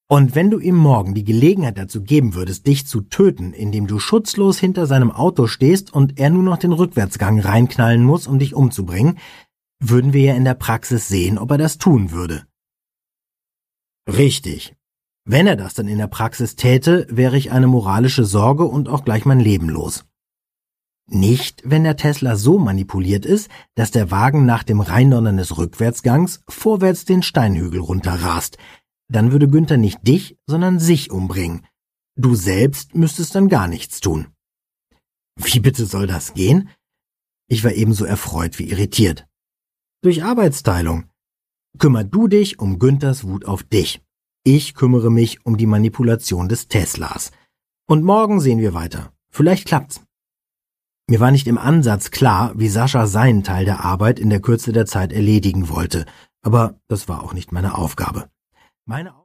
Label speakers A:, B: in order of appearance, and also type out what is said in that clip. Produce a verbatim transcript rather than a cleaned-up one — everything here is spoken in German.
A: Und wenn du ihm morgen die Gelegenheit dazu geben würdest, dich zu töten, indem du schutzlos hinter seinem Auto stehst und er nur noch den Rückwärtsgang reinknallen muss, um dich umzubringen, würden wir ja in der Praxis sehen, ob er das tun würde. Richtig. Wenn er das dann in der Praxis täte, wäre ich eine moralische Sorge und auch gleich mein Leben los. Nicht, wenn der Tesla so manipuliert ist, dass der Wagen nach dem Reindonnern des Rückwärtsgangs vorwärts den Steinhügel runterrast. Dann würde Günther nicht dich, sondern sich umbringen. Du selbst müsstest dann gar nichts tun. Wie bitte soll das gehen? Ich war ebenso erfreut wie irritiert. Durch Arbeitsteilung. Kümmer du dich um Günthers Wut auf dich. Ich kümmere mich um die Manipulation des Teslas. Und morgen sehen wir weiter. Vielleicht klappt's. Mir war nicht im Ansatz klar, wie Sascha seinen Teil der Arbeit in der Kürze der Zeit erledigen wollte, aber das war auch nicht meine Aufgabe. Meine